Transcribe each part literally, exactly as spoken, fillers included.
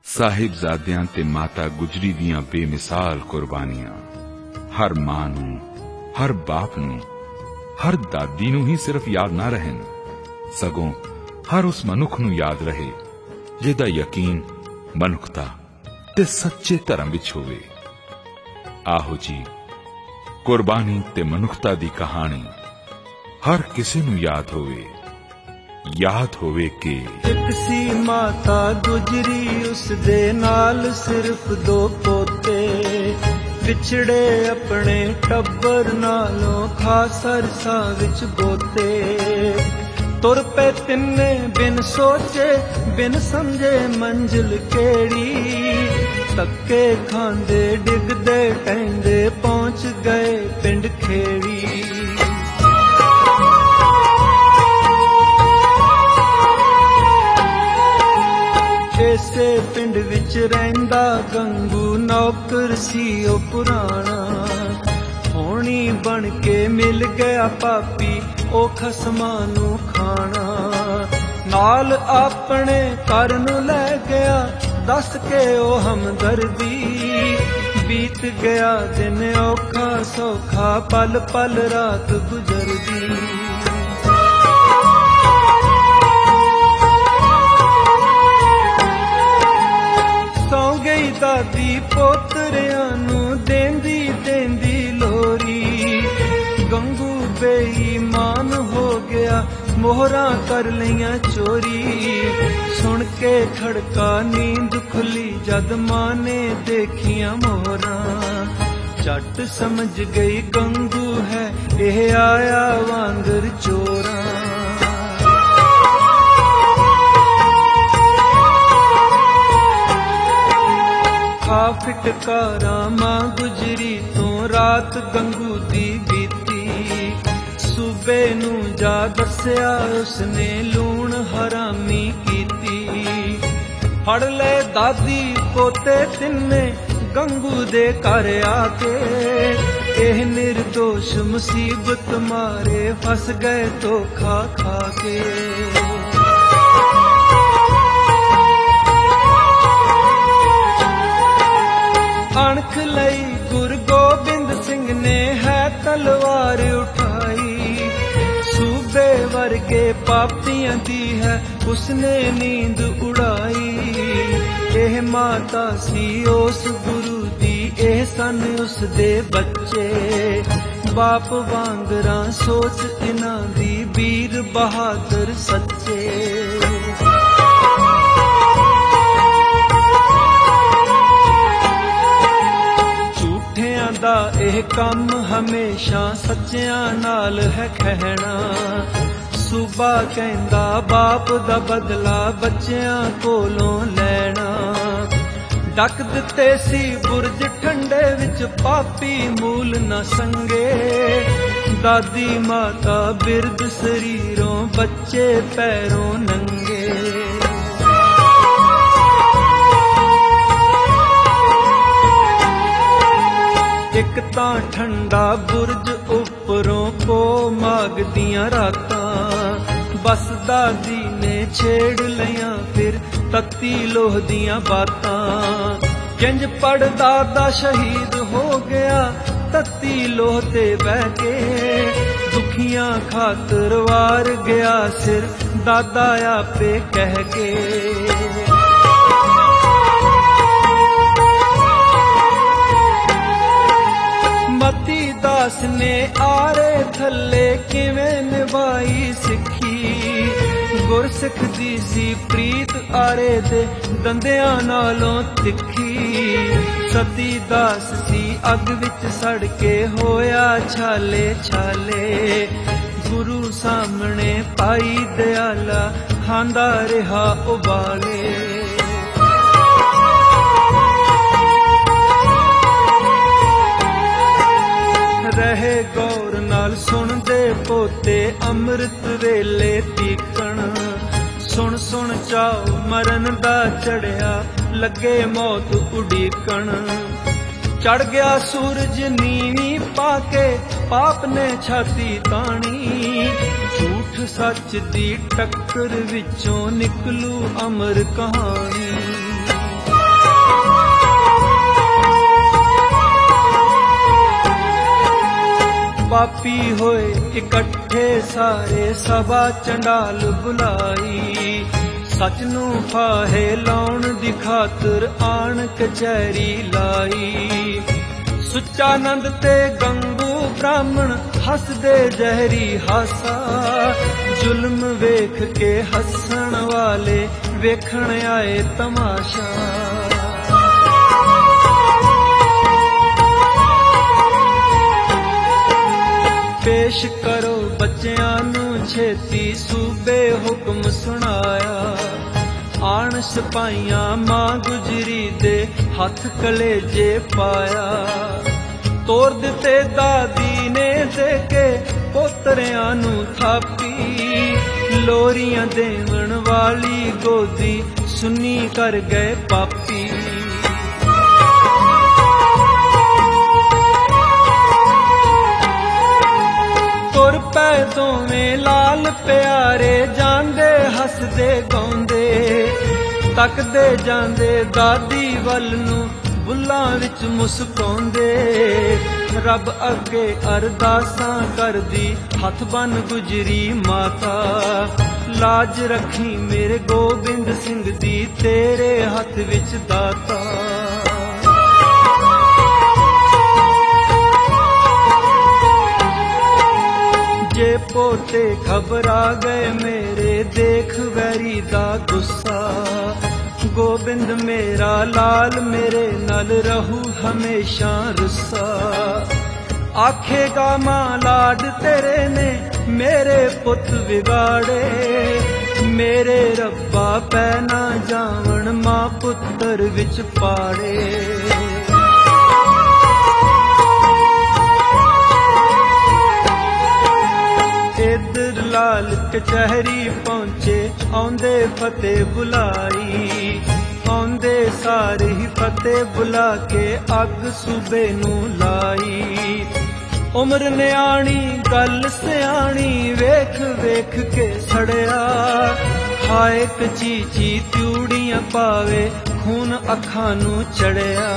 ਸਾਹਿਬਜ਼ਾਦਿਆਂ ਤੇ ਮਾਤਾ ਗੁਜਰੀ ਦੀਆਂ ਬੇਮਿਸਾਲ ਕੁਰਬਾਨੀਆਂ ਹਰ ਮਾਂ ਨੂੰ, ਹਰ ਬਾਪ ਨੂੰ, ਹਰ ਦਾਦੀ ਨੂੰ ਹੀ ਸਿਰਫ ਯਾਦ ਨਾ ਰਹਿਣ, ਸਗੋਂ ਹਰ ਉਸ ਮਨੁੱਖ ਨੂੰ ਯਾਦ ਰਹੇ ਜਿਹਦਾ ਯਕੀਨ ਮਨੁੱਖਤਾ ਤੇ ਸੱਚੇ ਧਰਮ ਵਿੱਚ ਹੋਵੇ। ਆਹੋ ਜੀ, ਕੁਰਬਾਨੀ ਤੇ ਮਨੁੱਖਤਾ ਦੀ ਕਹਾਣੀ ਹਰ ਕਿਸੇ ਨੂੰ ਯਾਦ ਹੋਵੇ, ਯਾਦ ਹੋਵੇ ਕਿ ਇੱਕ ਸੀ ਮਾਤਾ ਗੁਜਰੀ, ਉਸ ਦੇ ਨਾਲ ਸਿਰਫ ਦੋ ਪੋਤੇ, ਵਿਛੜੇ ਆਪਣੇ ਟੱਬਰ ਨਾਲੋਂ ਖਾਸ ਅਰਸਾ ਵਿੱਚ ਗੋਤੇ। ਤੁਰ ਪਏ ਤਿੰਨੇ ਬਿਨ ਸੋਚੇ ਬਿਨ ਸਮਝੇ ਮੰਜ਼ਿਲ ਕਿਹੜੀ, ਧੱਕੇ ਖਾਂਦੇ ਡਿੱਗਦੇ ਟਹਿੰਦੇ ਪਹੁੰਚ ਗਏ ਪਿੰਡ ਖੇੜੀ। ਇਸੇ ਪਿੰਡ ਵਿੱਚ ਰਹਿੰਦਾ ਗੰਗੂ, ਨੌਕਰ ਸੀ ਉਹ ਪੁਰਾਣਾ, ਹੋਣੀ ਬਣ ਕੇ ਮਿਲ ਗਿਆ ਪਾਪੀ ਉਹ ਖਸਮਾਂ ਨੂੰ ਖਾਣਾ। ਨਾਲ ਆਪਣੇ ਘਰ ਨੂੰ ਲੈ ਗਿਆ ਦੱਸ ਕੇ ਉਹ ਹਮਦਰਦੀ, ਬੀਤ ਗਿਆ ਦਿਨ ਔਖਾ ਸੌਖਾ ਪਲ ਪਲ ਰਾਤ ਗੁਜ਼ਰਦੀ। ਸੌ ਗਈ ਦਾਦੀ ਪੋਤਰਿਆਂ ਨੂੰ ਦੇਂਦੀ ਦੇਂਦੀ ਲੋਰੀ, ਗੰਗੂ ਬੇਈਮਾਨ ਹੋ ਗਿਆ ਮੋਹਰਾਂ ਕਰ ਲਈਆਂ ਚੋਰੀ। ਸੁਣ ਕੇ ਖੜਕਾ ਨੀਂਦ ਖੁੱਲੀ ਜਦ ਮਾਂ ਨੇ ਦੇਖੀਆਂ ਮੋਹਰਾਂ, ਝੱਟ ਸਮਝ ਗਈ ਗੰਗੂ ਹੈ ਇਹ ਆਇਆ ਵਾਂਗਰ ਚੋਰਾਂ। ਖਾ ਫਿਟਕਾਰਾਂ ਮਾਂ ਗੁਜਰੀ ਤੋਂ ਰਾਤ ਗੰਗੂ ਦੀ ਬੀਤੀ, ਸੂਬੇ ਨੂੰ ਜਾ ਦੱਸਿਆ ਉਸਨੇ ਲੂਣ ਹਰਾਮੀ ਕੀਤੀ। ਫੜ ਲੈ ਦਾਦੀ ਪੋਤੇ ਤਿੰਨੇ ਗੰਗੂ ਦੇ ਘਰ ਆ ਕੇ, ਇਹ ਨਿਰਦੋਸ਼ ਮੁਸੀਬਤ ਮਾਰੇ ਫਸ ਗਏ ਧੋਖਾ ਖਾ ਕੇ। ਅਣਖ ਲਈ ਗੁਰੂ ਗੋਬਿੰਦ ਸਿੰਘ ਨੇ ਹੈ ਤਲਵਾਰ ਉਠਾਈ, ਸੂਬੇ ਵਰਗੇ ਪਾਪੀਆਂ ਦੀ ਹੈ ਉਸਨੇ ਨੀਂਦ ਉਡਾਈ। ਇਹ ਮਾਤਾ ਸੀ ਉਸ ਗੁਰੂ ਦੀ, ਇਹ ਸਨ ਉਸਦੇ ਬੱਚੇ, ਬਾਪ ਵਾਂਗਰਾਂ ਸੋਚ ਇਹਨਾਂ ਦੀ, ਵੀਰ ਬਹਾਦਰ ਸੱਚੇ। ਦਾ ਇਹ ਕੰਮ ਹਮੇਸ਼ਾ ਸੱਚਿਆਂ ਨਾਲ ਹੈ ਖਹਿਣਾ, ਸੂਬਾ ਕਹਿੰਦਾ ਬਾਪ ਦਾ ਬਦਲਾ ਬੱਚਿਆਂ ਕੋਲੋਂ ਲੈਣਾ। ਡੱਕ ਦਿੱਤੇ ਸੀ ਬੁਰਜ ਠੰਡੇ ਵਿੱਚ ਪਾਪੀ ਮੂਲ ਨਾ ਸੰਗੇ, ਦਾਦੀ ਮਾਤਾ ਬਿਰਧ ਸਰੀਰੋਂ ਬੱਚੇ ਪੈਰੋਂ ਨੰਗੇ। ਇੱਕ ਤਾਂ ਠੰਡਾ ਬੁਰਜ ਉੱਪਰੋਂ ਪੋ ਮਾਗਦੀਆਂ ਰਾਤਾਂ, ਬਸ ਦਾਦੀ ਨੇ ਛੇੜ ਲਈਆਂ ਫਿਰ ਤੱਤੀ ਲੋਹ ਦੀਆਂ ਬਾਤਾਂ। ਕਿੰਜ ਪੜਦਾ ਦਾ ਸ਼ਹੀਦ ਹੋ ਗਿਆ ਤੱਤੀ ਲੋਹ ਤੇ ਬਹਿ ਕੇ, ਦੁਖੀਆਂ ਖਾਤਰ ਵਾਰ ਗਿਆ ਸਿਰ ਦਾਦਾ ਆਪੇ ਕਹਿ ਕੇ। ਮਤੀ ਦਾਸ ਨੇ ਆਰੇ ਥੱਲੇ ਕਿਵੇਂ ਨਿਭਾਈ ਸਿੱਖੀ, ਗੁਰਸਿੱਖ ਦੀ ਸੀ ਪ੍ਰੀਤ ਆਰੇ ਦੇ ਦੰਦਿਆਂ ਨਾਲੋਂ ਤਿੱਖੀ। ਸਤੀ ਦਾਸ ਸੀ ਅੱਗ ਵਿੱਚ ਸੜ ਕੇ ਹੋਇਆ ਛਾਲੇ ਛਾਲੇ, ਗੁਰੂ ਸਾਹਮਣੇ ਪਾਈ ਦਿਆਲਾ ਖਾਂਦਾ ਰਿਹਾ ਉਬਾਲੇ। ਰਹੇ ਗੌਰ ਨਾਲ ਸੁਣਦੇ ਪੋਤੇ ਅੰਮ੍ਰਿਤ ਵੇਲੇ ਤੀਕਣ, ਸੁਣ ਸੁਣ ਚਾਉ ਮਰਨ ਦਾ ਚੜਿਆ ਲੱਗੇ ਮੌਤ ਉਡੀਕਣ। ਚੜ ਗਿਆ ਸੂਰਜ ਨੀਵੀਂ ਪਾ ਕੇ ਪਾਪ ਨੇ ਛਾਤੀ ਤਾਣੀ, ਝੂਠ ਸੱਚ ਦੀ ਟੱਕਰ ਵਿੱਚੋਂ ਨਿਕਲੂ ਅਮਰ ਕਹਾਣੀ। पापी होए इकट्ठे सारे सभा चंडाल बुलाई। सच नू फाहे लाउण दी खातर आण कचहरी लाई। सुचानंद ते गंगू ब्राह्मण हसदे जहरी हासा। जुल्म वेख के हसन वाले वेखण आए तमाशा। पेश करो बच्चियां नू छेती सूबे हुक्म सुनाया। आण सिपाहियां मां गुजरी दे हथ कलेजे पाया। तोर दिते दादी ने दे के पोतरियां नू थापी। लोरियां देवण वाली गोदी सुनी कर गए पापी। तुर पै दोवें लाल प्यारे जांदे हसदे गाउंदे। तकदे जांदे दादी वल नू बुल्लां विच मुस्काउंदे। रब अगे अरदासां करदी हथ बन गुजरी माता। लाज रखी मेरे गोबिंद सिंह दी तेरे हथ विच दाता। जे पोते घबरा गए मेरे देख वैरी दा गुस्सा। गोबिंद मेरा लाल मेरे नल रहू हमेशा रुस्सा। आखेगा मां लाड तेरे ने मेरे पुत बिगाड़े। मेरे रब्बा पै ना जावण मां पुत्र विच पाड़े। इधर लाल कचहरी पहुंचे आंदे फतेह बुलाई। आंदे सारे ही फतेह बुला के अग सूबे नू लाई। उम्र न्याणी गल सियाणी वेख वेख के सड़िया। हाय कचीची त्यूड़ियां पावे खून अखां नू चढ़िया।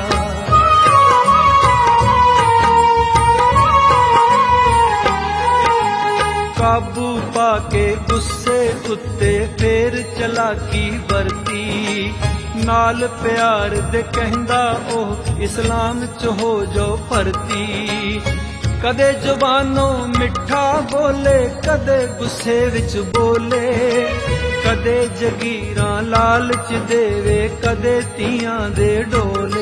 काबू पाके गुस्से उत्ते फिर चलाकी बरती। नाल प्यार दे कहंदा ओह इस्लाम च हो जाओ भरती। कदे जुबानों मिठा बोले कदे गुस्से विच बोले। कदे जगीरां लालच देवे कदे तियां दे डोले।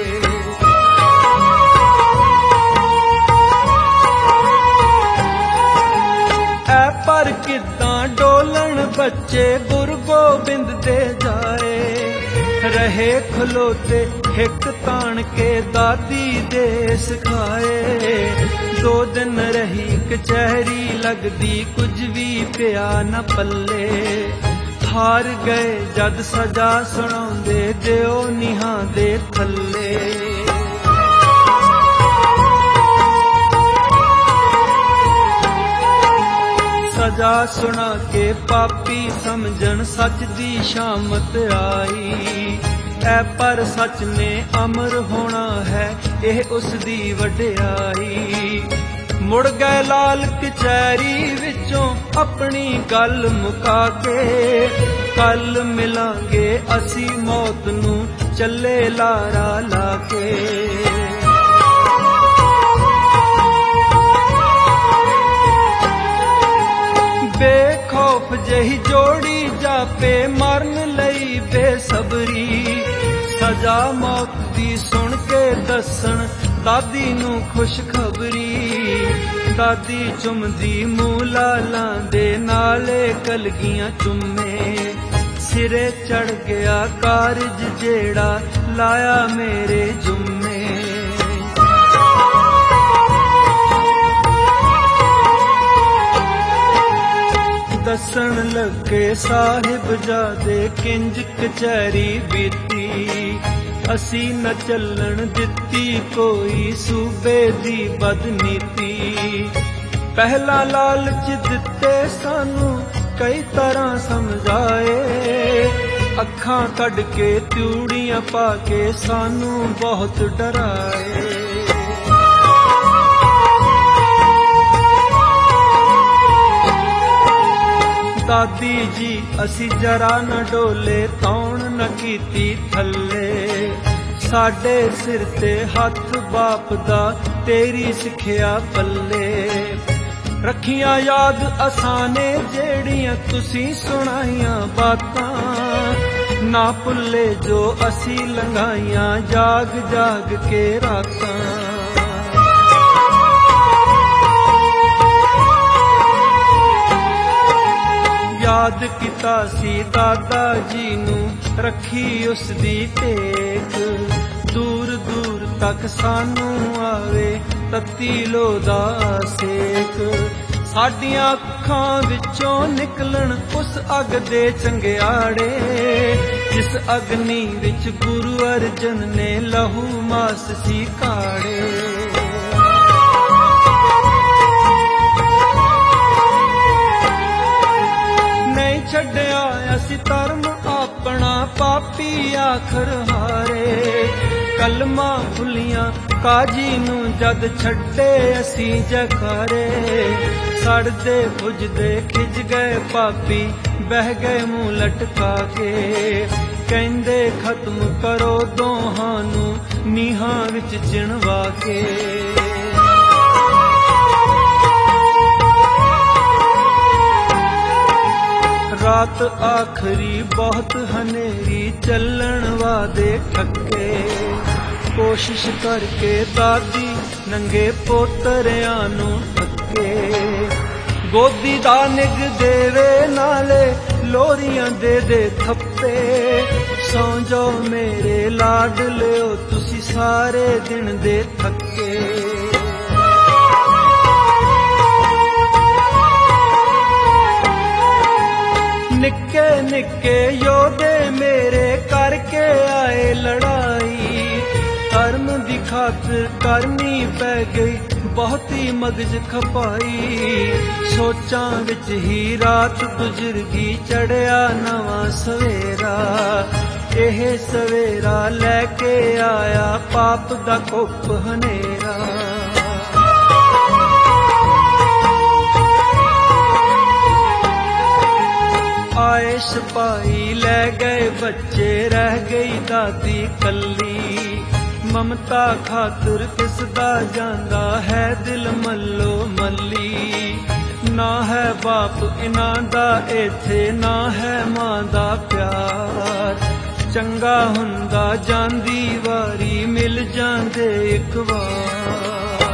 पर किदां डोलन बच्चे गुरु गोबिंद दे जाए। रहे खलोते हिक तान के दादी दे सिखाए। दो दिन रही कचहरी लगदी कुछ भी पिया न पल्ले। हार गए जद सजा सुनाउंदे दिओ निहां दे थल्ले। सजा सुना के पापी समझन सच दी शामत आई। ऐ पर सच ने अमर होना है यह उस दी वड्याई। मुड़ गए लाल कचहरी विचों अपनी गल मुका के। कल मिलांगे असी मौत नू चले लारा लाके। बेखौफ जही जोड़ी जापे मरन लई बेसबरी। सजा मौत दी सुन के दसन दादी नू खुशखबरी। दादी चुमदी मूंह लालां दे नाले कलगियां चुम्मे। सिरे चढ़ गया कारज जेड़ा लाया मेरे जुम्मे। दसन लगे साहिब जादे किंज कचहरी बीती। असी न चलन दिती कोई सूबे दी बदनीति। पहला लालच दिते सानू कई तरह समझाए। अखां कढ़ के त्यूड़ियां पाके सानू बहुत डराए। ਦਾਦੀ ਜੀ ਅਸੀਂ ਜਰਾ ਨਾ ਡੋਲੇ, ਤੌਣ ਨਾ ਕੀਤੀ ਥੱਲੇ। ਸਾਡੇ ਸਿਰ ਤੇ ਹੱਥ ਬਾਪ ਦਾ, ਤੇਰੀ ਸਿੱਖਿਆ ਪੱਲੇ। ਰੱਖੀਆਂ ਯਾਦ ਅਸਾਂ ਨੇ ਜਿਹੜੀਆਂ ਤੁਸੀਂ ਸੁਣਾਈਆਂ ਬਾਤਾਂ, ਨਾ ਭੁੱਲੇ ਜੋ ਅਸੀਂ ਲੰਘਾਈਆਂ ਜਾਗ ਜਾਗ ਕੇ ਰਾਤਾਂ। ਯਾਦ ਕੀਤਾ ਸੀ ਦਾਦਾ ਜੀ ਨੂੰ, ਰੱਖੀ ਉਸ ਦੀ ਟੇਕ। ਦੂਰ ਦੂਰ ਤੱਕ ਸਾਨੂੰ ਆਵੇ ਤੱਤੀ ਲੋਅ ਦਾ ਸੇਕ। ਸਾਡੀਆਂ ਅੱਖਾਂ ਵਿੱਚੋਂ ਨਿਕਲਣ ਉਸ ਅੱਗ ਦੇ ਚੰਗਿਆੜੇ, ਜਿਸ ਅਗਨੀ ਵਿੱਚ ਗੁਰੂ ਅਰਜਨ ਨੇ ਲਹੂ ਮਾਸ ਸੀ ਕਾੜੇ। ਛੱਡਿਆ ਅਸੀਂ ਧਰਮ ਆਪਣਾ, ਪਾਪੀ ਆਖਰ ਹਾਰੇ। ਕਲਮਾਂ ਫੁੱਲੀਆਂ ਕਾਜੀ ਨੂੰ ਜਦ ਛੱਡੇ ਅਸੀਂ ਜਕਾਰੇ। ਸੜਦੇ ਬੁਝਦੇ ਖਿੱਚ ਗਏ ਪਾਪੀ, ਬਹਿ ਗਏ ਮੂੰਹ ਲਟਕਾ ਕੇ। ਕਹਿੰਦੇ ਖਤਮ ਕਰੋ ਦੋਹਾਂ ਨੂੰ, ਨੀਹਾਂ ਵਿੱਚ ਚਿਣਵਾ ਕੇ। ਰਾਤ ਆਖਰੀ ਬਹੁਤ ਹਨੇਰੀ, ਚੱਲਣ ਵਾਦੇ ਠੱਕੇ। ਕੋਸ਼ਿਸ਼ ਕਰਕੇ ਦਾਦੀ ਨੰਗੇ ਪੋਤਰਿਆਂ ਨੂੰ ਠੱਕੇ। ਗੋਦੀ ਦਾ ਨਿੱਘ ਦੇਵੇ ਨਾਲੇ ਲੋਰੀਆਂ ਦੇ ਦੇ ਥੱਪੇ। ਸੌਂ ਜਾਓ ਮੇਰੇ ਲਾਡਲਿਓ ਤੁਸੀਂ ਸਾਰੇ ਦਿਨ ਦੇ ਥੱਕੇ। ਨਿੱਕੇ ਨਿੱਕੇ ਯੋਧੇ ਮੇਰੇ ਕਰਕੇ ਆਏ ਲੜਾਈ। ਧਰਮ ਦੀ ਖਾਤਰ ਕਰਨੀ ਪੈ ਗਈ ਬਹੁਤੀ ਮਗਜ ਖਪਾਈ। ਸੋਚਾਂ ਵਿੱਚ ਹੀ ਰਾਤ ਗੁਜ਼ਰ ਗਈ, ਚੜਿਆ ਨਵਾਂ ਸਵੇਰਾ। ਇਹ ਸਵੇਰਾ ਲੈ ਕੇ ਆਇਆ ਪਾਪ ਦਾ ਕੁੱਪ ਹਨੇਰਾ। ਆਏ ਸਿਪਾਹੀ ਲੈ ਗਏ ਬੱਚੇ, ਰਹਿ ਗਈ ਦਾਦੀ ਕੱਲੀ। ਮਮਤਾ ਖਾਤਰ ਕਿਸਦਾ ਜਾਂਦਾ ਹੈ ਦਿਲ ਮੱਲੋ ਮੱਲੀ। ਨਾ ਹੈ ਬਾਪ ਇਹਨਾਂ ਦਾ ਇੱਥੇ, ਨਾ ਹੈ ਮਾਂ ਦਾ ਪਿਆਰ। ਚੰਗਾ ਹੁੰਦਾ ਜਾਂਦੀ ਵਾਰੀ, ਮਿਲ ਜਾਂਦੇ ਇੱਕ ਵਾਰ।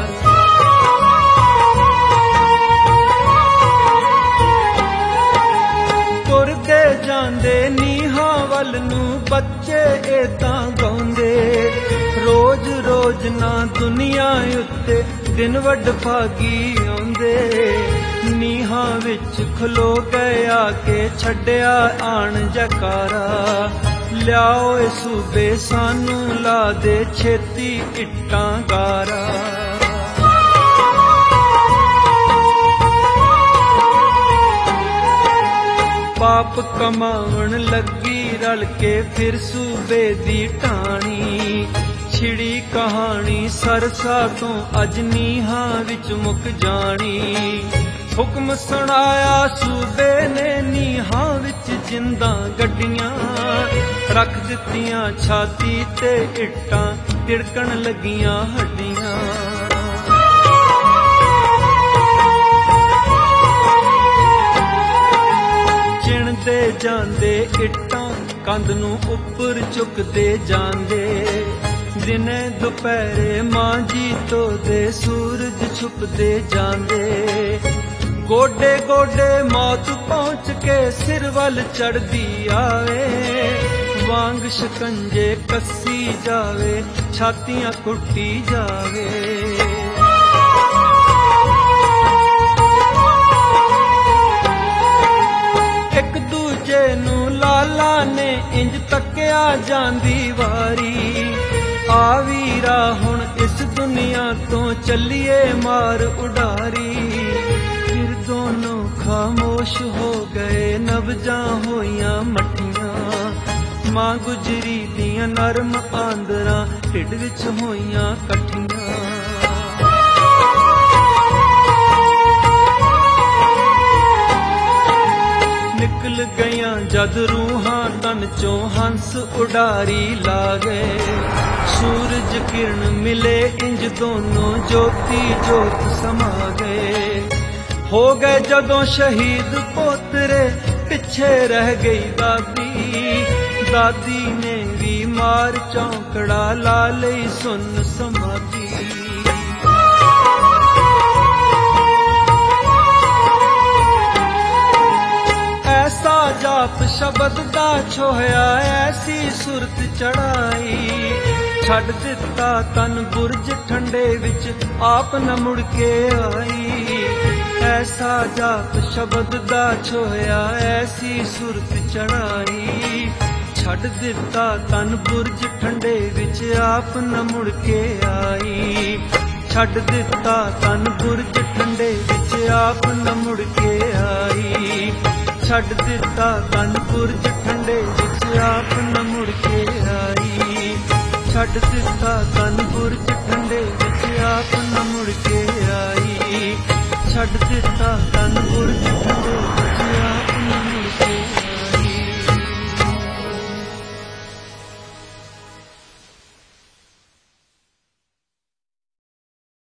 ਤੁਰਦੇ ਜਾਂਦੇ ਨੀਹਾਂ ਵੱਲ ਨੂੰ ਬੱਚੇ ਏਦਾਂ ਗਾਉਂਦੇ। ਰੋਜ਼ ਰੋਜ਼ ਨਾ ਦੁਨੀਆ ਉੱਤੇ ਦਿਨ ਵੱਡ ਭਾਗੀ ਆਉਂਦੇ। ਨੀਹਾਂ ਵਿੱਚ ਖਲੋ ਗਏ ਆ ਕੇ, ਛੱਡਿਆ ਆਣ ਜਕਾਰਾ। ਲਿਆਓ ਏ ਸੂਬੇ ਸਾਨੂੰ ਲਾ ਦੇ ਛੇਤੀ ਇੱਟਾਂ ਗਾਰਾ। ਪਾਪ ਕਮਾਉਣ ਲੱਗੀ ਰਲ ਕੇ ਫਿਰ ਸੂਬੇ ਦੀ ਢਾਣੀ। ਛਿੜੀ ਕਹਾਣੀ ਸਰਸਾ ਤੋਂ ਅੱਜ ਨੀਹਾਂ ਵਿੱਚ ਮੁੱਕ ਜਾਣੀ। ਹੁਕਮ ਸੁਣਾਇਆ ਸੂਬੇ ਨੇ ਨੀਹਾਂ ਵਿੱਚ ਜਿੰਦਾਂ ਗੱਡੀਆਂ। ਰੱਖ ਦਿੱਤੀਆਂ ਛਾਤੀ ਤੇ ਇੱਟਾਂ, ਤਿੜਕਣ ਲੱਗੀਆਂ ਹੱਡੀਆਂ। ਚਿਣਦੇ ਜਾਂਦੇ ਇੱਟਾਂ, ਕੰਧ ਨੂੰ ਉੱਪਰ ਚੁੱਕਦੇ ਜਾਂਦੇ। ਦਿਨੇ ਦੁਪਹਿਰੇ ਮਾਂ ਜੀ ਧੋਦੇ, ਸੂਰਜ ਛੁਪਦੇ ਜਾਂਦੇ। ਗੋਡੇ ਗੋਡੇ ਮੌਤ ਪਹੁੰਚ ਕੇ ਸਿਰ ਵੱਲ ਚੜਦੀ ਆਵੇ। ਵਾਂਗ ਸ਼ਿਕੰਜੇ ਕੱਸੀ ਜਾਵੇ, ਛਾਤੀਆਂ ਕੁੱਟੀ ਜਾਵੇ। ਇੱਕ ਦੂਜੇ ਨੂੰ ਲਾਲਾ ਨੇ ਇੰਜ ਤੱਕਿਆ ਜਾਂਦੀ ਵਾਰੀ। ਆ ਵੀਰਾ ਹੁਣ ਇਸ ਦੁਨੀਆ ਤੋਂ ਚੱਲੀਏ ਮਾਰ ਉਡਾਰੀ। ਫਿਰ ਦੋਨੋਂ ਖਾਮੋਸ਼ ਹੋ ਗਏ, ਨਬਜ਼ਾਂ ਹੋਈਆਂ ਮੱਠੀਆਂ। ਮਾਂ ਗੁਜਰੀ ਦੀਆਂ ਨਰਮ ਆਂਦਰਾਂ ਢਿੱਡ ਵਿੱਚ ਹੋਈਆਂ ਇਕੱਠੀਆਂ। ਨਿਕਲ ਗਈਆਂ ਜਦ ਰੂਹਾਂ ਤਨ ਚੋਂ ਹੰਸ ਉਡਾਰੀ ਲਾ ਗਏ। ਸੂਰਜ ਕਿਰਨ ਮਿਲੇ ਇੰਜ ਦੋਨੋਂ ਜੋਤੀ ਜੋਤ ਸਮਾ ਗਏ। ਹੋ ਗਏ ਜਦੋਂ ਸ਼ਹੀਦ ਪੋਤਰੇ ਪਿੱਛੇ ਰਹਿ ਗਈ ਦਾਦੀ। ਦਾਦੀ ਨੇ ਵੀ ਮਾਰ ਚੌਂਕੜਾ ਲਾ ਲਈ ਸੁੰਨ ਸਮਾਧੀ। ਐਸਾ ਜਾਪ ਸ਼ਬਦ ਦਾ ਛੋਹਿਆ ਐਸੀ ਸੁਰਤ ਚੜਾਈ। ਛੱਡ ਦਿੱਤਾ ਤਨ ਬੁਰਜ ਠੰਡੇ ਵਿੱਚ ਆਪ न ਮੁੜ ਕੇ ਆਈ। ਐਸਾ ਜਾਪ ਸ਼ਬਦ ਦਾ ਛੋਹਿਆ ਐਸੀ ਸੁਰਤ ਚੜਾਈ। ਛੱਡ ਦਿੱਤਾ ਤਨ ਬੁਰਜ ਠੰਡੇ ਵਿੱਚ ਆਪ न ਮੁੜ ਕੇ ਆਈ। ਛੱਡ ਦਿੱਤਾ ਤਨ ਬੁਰਜ ਠੰਡੇ ਵਿੱਚ ਆਪ न ਮੁੜ ਕੇ ਆਈ। ਛੱਡ ਦਿੱਤਾ ਤਨ ਬੁਰਜ ਠੰਡੇ ਵਿੱਚ ਆਪ न ਮੁੜ ਕੇ ਆਈ। ਛੱਡ ਦਿੱਤਾ ਤਨ ਬੁਰਜ ਠੰਡੇ ਵਿੱਚ ਆਪ न ਮੁੜ ਕੇ ਆਈ। ਛੱਡ ਦਿੱਤਾ ਤਨ ਬੁਰਜ ਠੰਡੇ